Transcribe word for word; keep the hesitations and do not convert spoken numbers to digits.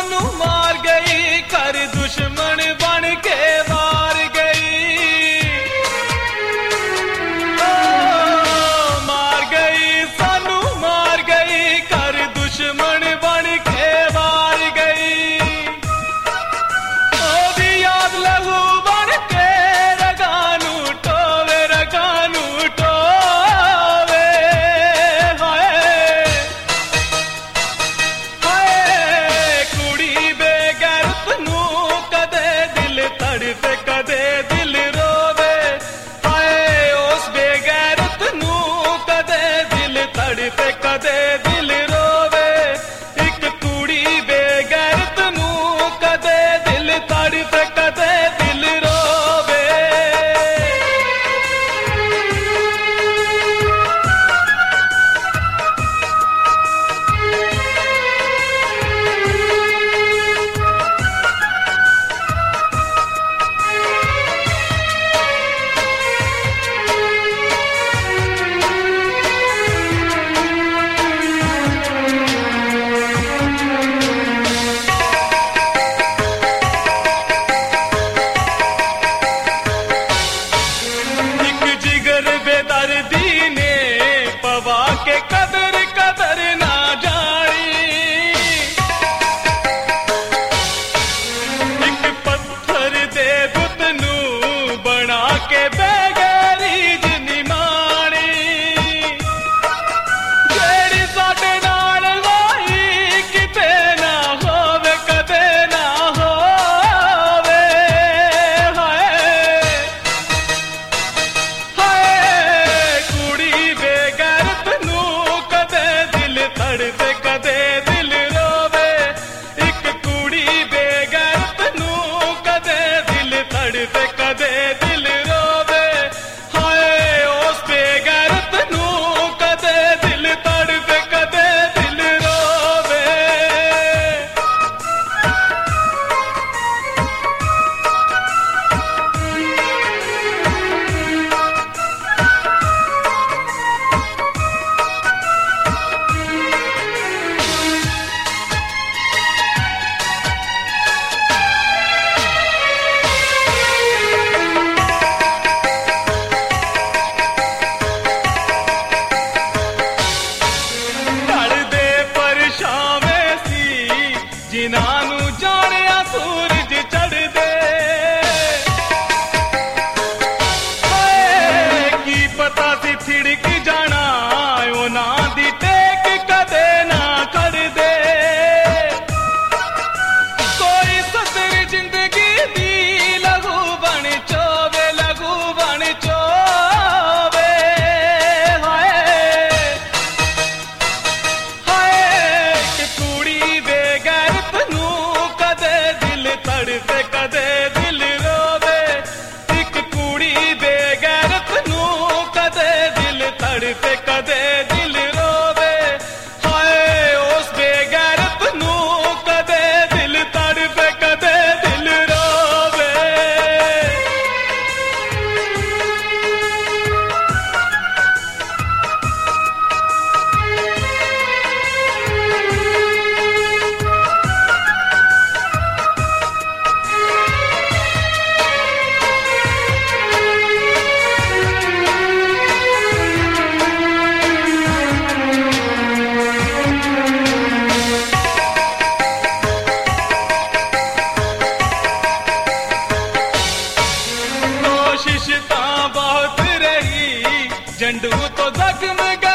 सानू मार गई, कर दुश्मन बन के वार गई। ओ, मार गई सानू मार गई, कर दुश्मन बन के वार गई। ओदी याद लहू बन के रगानू टोवे, रगानू टोवे। हाय हाय कुड़ी बेगैरत नू कदे दिल तड़पे, कदे दिल रोवे। हाय उस बेगैरत नू कदे दिल तड़पे, कदे दिल रोवे। एक कुड़ी बेगैरत नू कदे दिल तड़पे, कदे दिल रोवे। एक जिगर बेदर्दी ने पवा के कदर कदर ना जानी। एक पत्थर दे बुत नू बना के बेगैरी जिनी मानी। जेड़ी साडे नाल होई किते ना होवे, कदे ना होवे। हाय हाय कुड़ी बेगैरत नू कदे दिल तड़पे, कदे दिल रोवे। एक कुड़ी बेगैरत नू कदे दिल तड़पे, कदे दिल रोवे। हाय उस बेगैरत नू कदे दिल तड़पे, कदे दिल रोवे। ढल दे परछावे सी जिन्हां नू जाणिया सूरज चढ़दे। हाय की पता सी थिड़क जाना उन्हां दी टेक कदे ना करदे। कोई सतर जिंदगी दी लहू बन चोवे, लहू बन चोवे। हाय हाय कि कुड़ी बेगैरत नू कदे दिल तड़पे, कदे दिल रोवे। एक कुड़ी बेगैरत नू कदे दिल तड़पे, कदे दिल रोवे। हाय उस बेगैरत नू कदे दिल तड़पे, कदे दिल रोवे। कोशिश तां बहुत रही, झंडू तो जख्म